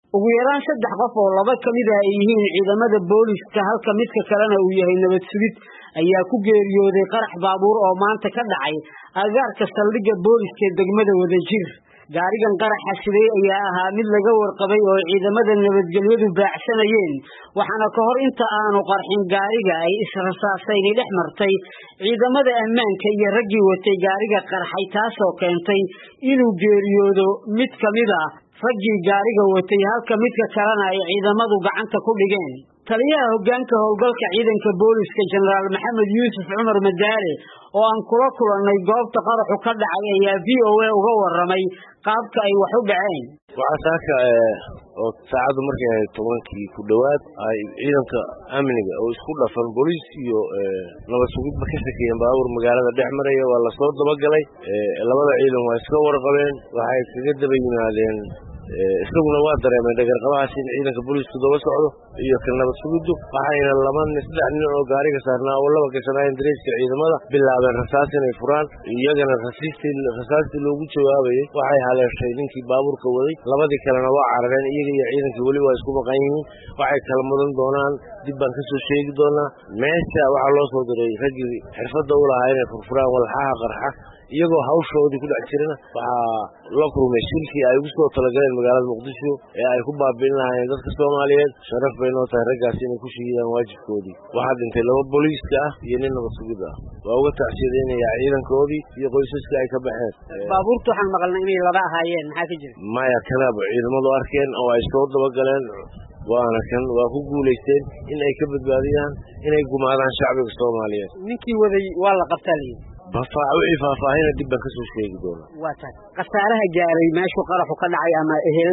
ugu yaraan 3 qof oo laba kamid ah ay yihiin ciidamada booliska halka midka kalena uu yahay nabad sugid ayaa ku geeriyooday qarax baabuur oo maanta ka dhacay agaarka saldhigga booliska degmada Wadajir. gaarigan qaraxa siday ayaa ahaa mid laga warqabay oo ciidamada nabadgelyadu baacsanayeen waxaana ka hor inta aanu qarxin gaariga ay israsaasay dhex martay ciidamada ammaanka iyo raggii watay gaariga qarxay taasoo keentay inuu geeriyoodo mid kamid ah raggii gaariga watay halka midka kalena ay ciidamadu gacanta ku dhigeen. taliyaha hoggaanka howlgalka ciidanka booliska Generaal Maxamed Yuusuf Cumar Madaare oo aan kula kulannay goobta qaraxu ka dhacay ayaa VOA uga warramay qaabka ay wax u dhaceen. waxaaka oo saacadu markay ahayd 10 ku dhawaad ay ciidanka amniga oo isku dhafan booliis iyo nabad sugid ka shaqeeyeen baabuur magaalada dhex maraya waa la soo dabagalay labada ciidan waa iska warqabeen waxay kaga daba yimaadeen isaguna waa dareemay dhagarqabahaas in ciidanka booliisku daba socdo iyo kan nabad sugiddu waxayna saddex nin oo gaariga saarnaa oo laba gashanayeen dareeska ciidamada bilaabeen rasaas inay furaan iyagana rasaastii loogu jawaabayay waxay haleeshay ninkii baabuurka waday labadii kalena waa carareen iyaga iyo ciidankii weli waa isku maqan yihiin waxay kala mudan doonaan dib baan ka soo sheegi doonaa meesha waxaa loo soo diray raggii xirfadda u lahaa inay furfuraan walxaha qarxa iyagoo hawshoodii ku dhex jirana waxaa la kulmay shilkii ay ugu soo talagaleen magaalada Muqdisho ee ay ku baabi'in lahaayeen dadka Soomaaliyeed sharaf bay noo tahay raggaas inay ku shaqeeyaan waajibkoodii waxaa dhintay 2 booliiska ah iyo nin nabad sugid ah waa uga tacsiideynaya ciidankoodii iyo qoysaska ay ka baxeen. baabuurtu waxaan maqalnay inay laba ahaayeen maxaa ka jira maya kanaaba ciidamadu arkeen oo ay soo dabagaleen waana kan waa ku guuleysteen in ay ka badbaadiyaan inay gumaadaan shacbiga Soomaaliyeed. ninkii waday waa la qabtay faahfaahin dib baan ka soo sheegi doonaa. waa tahay qasaaraha gaaray meesha qaraxu ka dhacay ama ehelada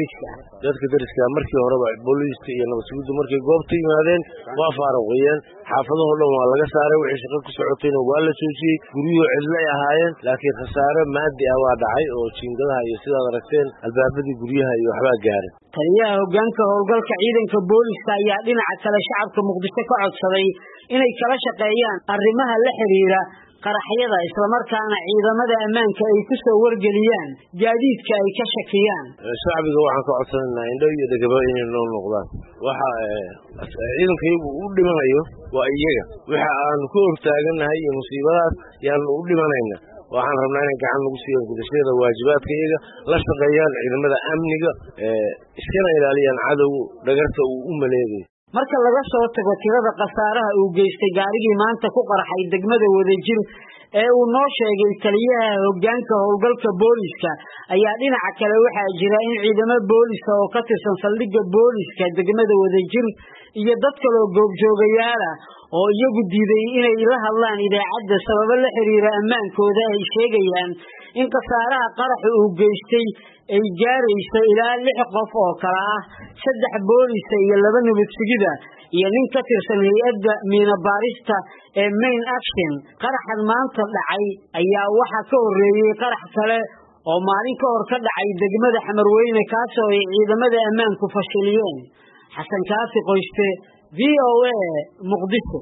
dadka dariska markii horeba booliiska iyo nabad sugiddu markay goobta yimaadeen waa faaruqiyeen xaafadaha dhan waa laga saaray wixii shaqo ku socotayna waa la joojiyay guryo cidlo ay ahaayeen laakiin khasaare maadi ah waa dhacay oo jiingadaha iyo sidaad aragteen albaabadii guryaha iyo waxba gaaray. taliyaha hoggaanka howlgalka ciidanka booliska ayaa dhinaca kale shacabka Muqdisho ka codsaday inay kala shaqeeyaan arrimaha la xiriira qaraxyada isla markaana ciidamada ammaanka ay ku soo wargeliyaan gaadiidka ay ka shakiyaan. shacbiga waxaan ka codsanaynaa indho iyo dhagaba inay noo noqdaan waxa ciidanku u dhimanayo waa iyaga waxa aan ku hortaaganahay iyo musiibadaas yaan u dhimanayna waxaan rabnaa inay gacan lagu siiyo gudashada waajibaadka iyaga la shaqeeyaan ciidamada amniga iskana ilaaliyaan cadow dhagarta uu u maleegayo. marka laga soo tago tirada qasaaraha uu geystay gaarigii maanta ku qarxay degmada Wadajir ee uu noo sheegay taliyaha hoggaanka howlgalka booliska ayaa dhinaca kale waxaa jira in ciidamada booliska oo ka tirsan saldhigga booliska degmada Wadajir iyo dad kale oo goobjoogayaal ah oo iyagu diiday inay la hadlaan idaacadda sababo la xiriira ammaankooda ay sheegayaan in qasaaraha qaraxa uu geystay ay gaarayso ilaa 6 qof oo kala ah 3 booliska iyo 2 nabad sugida iyo nin ka tirsan hay'adda miina baarista ee main action. qaraxan maanta dhacay ayaa waxa ka horeeyay qarax kale oo maalin ka hor ka dhacay degmada Xamarweyne kaasoo ay ciidamada ammaanku fashiliyeen. xasan kaafi qoyste VOA Muqdisho.